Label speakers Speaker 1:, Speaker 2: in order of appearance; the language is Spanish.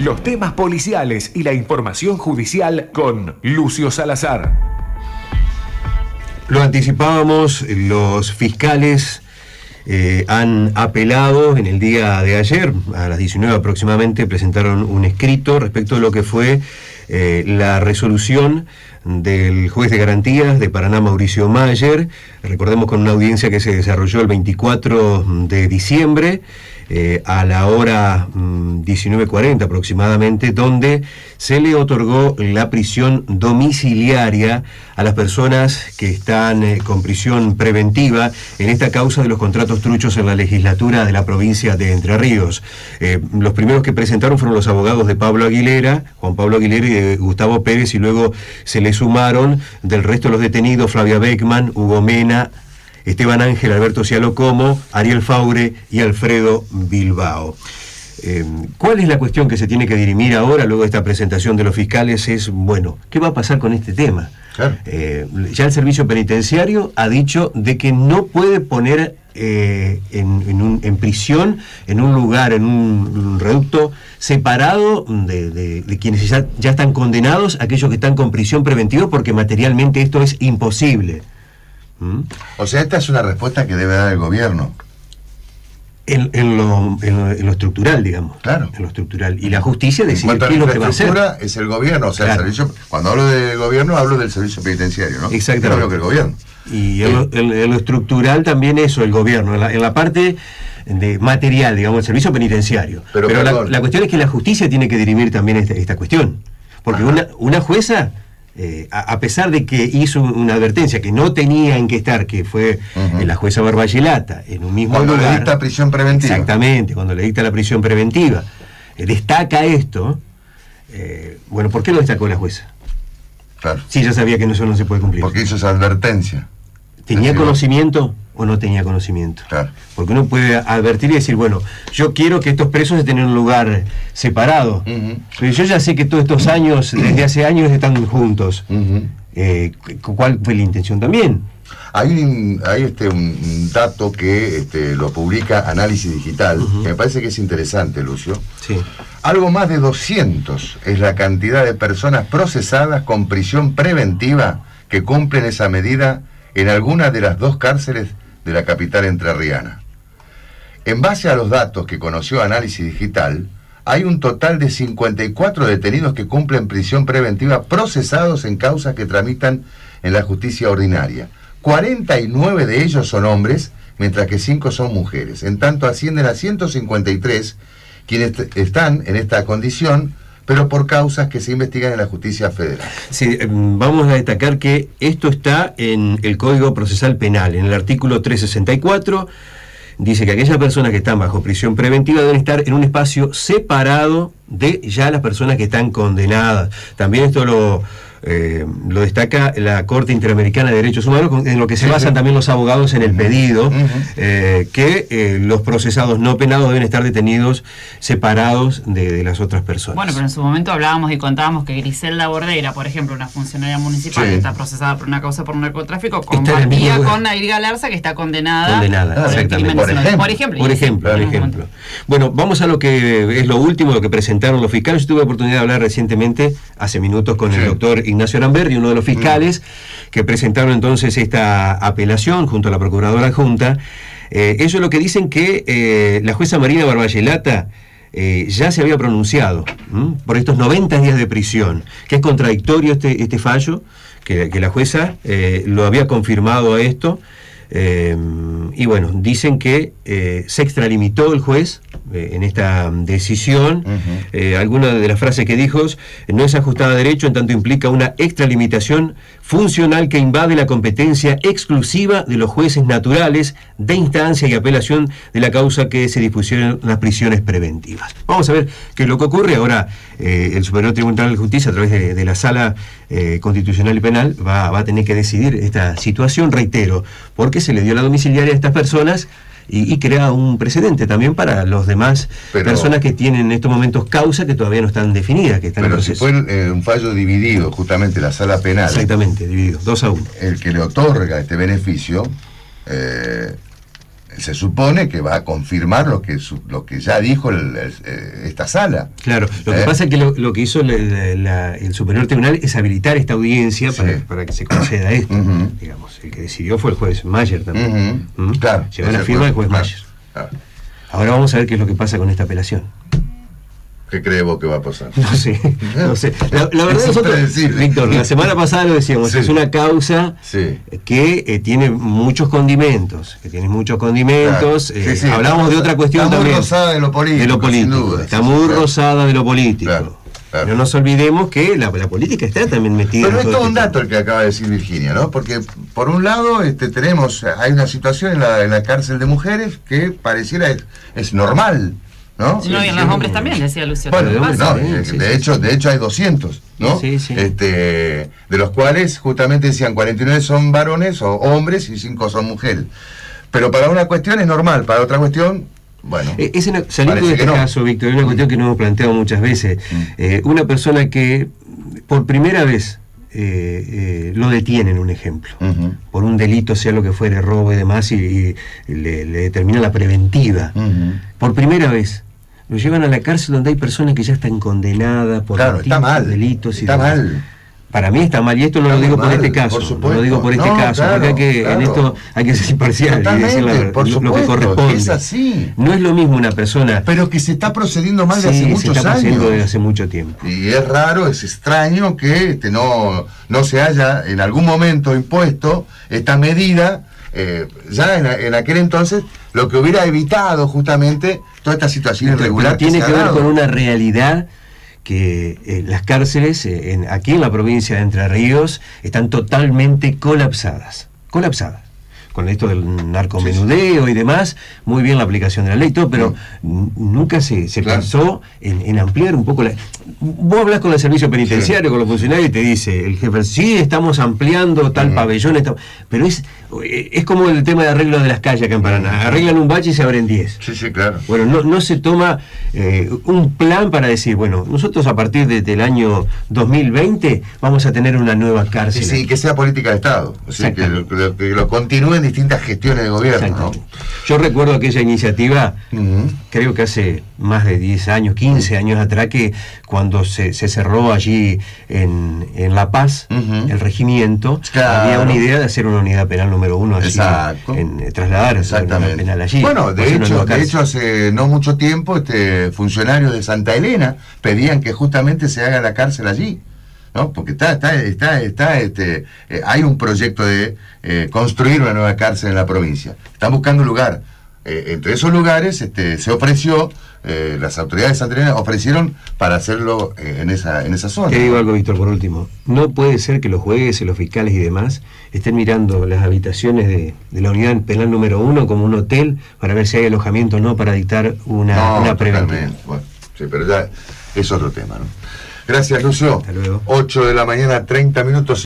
Speaker 1: Los temas policiales y la información judicial con Lucio Salazar.
Speaker 2: Lo anticipábamos, los fiscales han apelado en el día de ayer, a las 19 aproximadamente, presentaron un escrito respecto de lo que fue la resolución del juez de garantías de Paraná, Mauricio Mayer. Recordemos, con una audiencia que se desarrolló el 24 de diciembre, a la hora 19:40 aproximadamente, donde se le otorgó la prisión domiciliaria a las personas que están con prisión preventiva en esta causa de los contratos truchos en la legislatura de la provincia de Entre Ríos. Los primeros que presentaron fueron los abogados de Pablo Aguilera, Juan Pablo Aguilera y de Gustavo Pérez, y luego se le sumaron del resto de los detenidos Flavia Beckman, Hugo Mena, Esteban Ángel, Alberto Cialo Como, Ariel Faure y Alfredo Bilbao. ¿Cuál es la cuestión que se tiene que dirimir ahora, luego de esta presentación de los fiscales? Es, bueno, ¿qué va a pasar con este tema? Claro. Ya el servicio penitenciario ha dicho de que no puede poner en prisión, en un lugar, en un reducto separado de quienes ya están condenados, aquellos que están con prisión preventiva, porque materialmente esto es imposible.
Speaker 3: O sea, esta es una respuesta que debe dar el gobierno.
Speaker 2: En lo estructural, digamos. Claro. En lo estructural. Y la justicia decide qué es lo que va a hacer.
Speaker 3: Es el gobierno, o sea,
Speaker 2: claro.
Speaker 3: El servicio. Cuando hablo del gobierno, hablo del servicio penitenciario, ¿no?
Speaker 2: Exactamente.
Speaker 3: Creo que el gobierno.
Speaker 2: Y en lo estructural también eso, el gobierno. En la parte de material, digamos, el servicio penitenciario. Pero la cuestión es que la justicia tiene que dirimir también esta cuestión. Porque una jueza, a pesar de que hizo una advertencia que no tenía en qué estar, que fue la jueza Barbayelata, en un mismo
Speaker 3: cuando
Speaker 2: lugar,
Speaker 3: le dicta prisión preventiva.
Speaker 2: Exactamente, cuando le dicta la prisión preventiva, destaca esto. Bueno, ¿por qué lo destacó la jueza?
Speaker 3: Claro.
Speaker 2: Si ella sabía que eso no se puede cumplir.
Speaker 3: Porque hizo esa advertencia.
Speaker 2: ¿Tenía conocimiento o no tenía conocimiento?
Speaker 3: Claro.
Speaker 2: Porque uno puede advertir y decir, bueno, yo quiero que estos presos estén en un lugar separado. Pero yo ya sé que todos estos años, desde hace años, están juntos. ¿Cuál fue la intención también?
Speaker 3: Hay un dato que lo publica Análisis Digital, que me parece que es interesante, Lucio.
Speaker 2: Sí.
Speaker 3: Algo más de 200 es la cantidad de personas procesadas con prisión preventiva que cumplen esa medida en alguna de las dos cárceles de la capital entrerriana. En base a los datos que conoció Análisis Digital, hay un total de 54 detenidos que cumplen prisión preventiva procesados en causas que tramitan en la justicia ordinaria. 49 de ellos son hombres, mientras que 5 son mujeres. En tanto, ascienden a 153 quienes están en esta condición, pero por causas que se investigan en la justicia federal.
Speaker 2: Sí, vamos a destacar que esto está en el Código Procesal Penal, en el artículo 364, dice que aquellas personas que están bajo prisión preventiva deben estar en un espacio separado de ya las personas que están condenadas. También esto lo destaca la Corte Interamericana de Derechos Humanos, en lo que se basan también los abogados en el pedido, que los procesados no penados deben estar detenidos separados de las otras personas.
Speaker 4: Bueno, pero en su momento hablábamos y contábamos que Griselda Bordeira, por ejemplo, una funcionaria municipal que está procesada por una causa por narcotráfico, compartía con Nair Galarza, que está condenada
Speaker 2: exactamente.
Speaker 4: Por ejemplo.
Speaker 2: Bueno, vamos a lo que es lo último, lo que presentaron los fiscales. Yo tuve la oportunidad de hablar recientemente, hace minutos, con el doctor Ignacio Aramberri, uno de los fiscales que presentaron entonces esta apelación junto a la Procuradora Adjunta. Ellos lo que dicen que la jueza Marina Barbayelata ya se había pronunciado por estos 90 días de prisión, que es contradictorio este fallo, que la jueza lo había confirmado a esto. Y bueno, dicen que se extralimitó el juez en esta decisión. Alguna de las frases que dijo: no es ajustada a derecho en tanto implica una extralimitación funcional que invade la competencia exclusiva de los jueces naturales de instancia y apelación de la causa que se dispusieron las prisiones preventivas. Vamos a ver qué es lo que ocurre. Ahora el Superior Tribunal de Justicia, a través de la Sala Constitucional y Penal, va a tener que decidir esta situación, reitero, porque se le dio la domiciliaria a estas personas y crea un precedente también para los demás personas que tienen en estos momentos causa que todavía no están definidas, que están en proceso.
Speaker 3: Si fue un fallo dividido, justamente la Sala Penal.
Speaker 2: Exactamente, dividido, 2-1.
Speaker 3: El que le otorga este beneficio se supone que va a confirmar lo que ya dijo esta sala.
Speaker 2: Claro, lo que pasa es que lo que hizo el Superior Tribunal es habilitar esta audiencia para que se conceda esto. Digamos, el que decidió fue el juez Mayer también.
Speaker 3: Claro.
Speaker 2: Llegó la firma del juez Mayer.
Speaker 3: Claro.
Speaker 2: Ahora vamos a ver qué es lo que pasa con esta apelación.
Speaker 3: ¿Qué cree vos que va a pasar?
Speaker 2: No sé. La verdad, nosotros, Víctor, la semana pasada lo decíamos, es una causa que tiene muchos condimentos. Claro. Hablamos de otra cuestión también.
Speaker 3: Está muy rosada de lo político. Sin duda,
Speaker 2: está muy rosada de lo político.
Speaker 3: Claro.
Speaker 2: No nos olvidemos que la política está también metida.
Speaker 3: Pero es todo un dato el que acaba de decir Virginia, ¿no? Porque por un lado hay una situación en la cárcel de mujeres que pareciera es normal, ¿no?
Speaker 4: No, y en los hombres también, decía Lucio.
Speaker 3: Bueno, de hecho hay 200, ¿no?
Speaker 2: Sí.
Speaker 3: De los cuales justamente decían 49 son varones o hombres y 5 son mujeres. Pero para una cuestión es normal, para otra cuestión, bueno.
Speaker 2: Saliendo de este caso, Víctor, es una cuestión que nos hemos planteado muchas veces. Una persona que por primera vez lo detienen, un ejemplo, por un delito, sea lo que fuere, robo y demás, y le determina la preventiva. Por primera vez lo llevan a la cárcel donde hay personas que ya están condenadas por delitos y
Speaker 3: está
Speaker 2: demás.
Speaker 3: mal.
Speaker 2: Para mí está mal, y esto no lo digo por este caso, no lo digo por este caso, porque en esto hay que ser imparcial y decir lo que corresponde.
Speaker 3: Es así.
Speaker 2: No es lo mismo una persona...
Speaker 3: Pero que se está procediendo mal de hace muchos años.
Speaker 2: Desde hace mucho tiempo.
Speaker 3: Y es raro, es extraño que no se haya en algún momento impuesto esta medida, ya en aquel entonces, lo que hubiera evitado justamente toda esta situación irregular.
Speaker 2: Tiene que ver con una realidad que las cárceles aquí en la provincia de Entre Ríos están totalmente colapsadas. Con esto del narcomenudeo y demás, muy bien la aplicación de la ley, todo, pero nunca se pensó en ampliar un poco Vos hablas con el servicio penitenciario, con los funcionarios, y te dice el jefe, sí, estamos ampliando tal pabellón, pero es como el tema de arreglo de las calles acá en Paraná. Arreglan un bache y se abren 10.
Speaker 3: Sí, claro.
Speaker 2: Bueno, no se toma un plan para decir, bueno, nosotros a partir del año 2020 vamos a tener una nueva cárcel.
Speaker 3: Sí, que sea política de Estado, o sea, que lo continúen distintas gestiones de gobierno, ¿no?
Speaker 2: Yo recuerdo aquella iniciativa, creo que hace más de 10 años, 15 años atrás, que cuando se cerró allí en La Paz, el regimiento, había una idea de hacer una unidad penal número 1 allí, trasladar una penal allí.
Speaker 3: Bueno, de hecho hace no mucho tiempo funcionarios de Santa Elena pedían que justamente se haga la cárcel allí, ¿no? Porque hay un proyecto de construir una nueva cárcel en la provincia. Están buscando un lugar. Entre esos lugares se ofreció, las autoridades de Santa Elena ofrecieron para hacerlo en esa zona.
Speaker 2: Te digo algo, Víctor, por último. No puede ser que los jueces, los fiscales y demás estén mirando las habitaciones de la unidad penal número 1 como un hotel para ver si hay alojamiento o no para dictar una preventiva.
Speaker 3: Bueno, sí, pero ya es otro tema, ¿no? Gracias, Lucio.
Speaker 2: Hasta luego.
Speaker 3: 8 de la mañana, 30 minutos.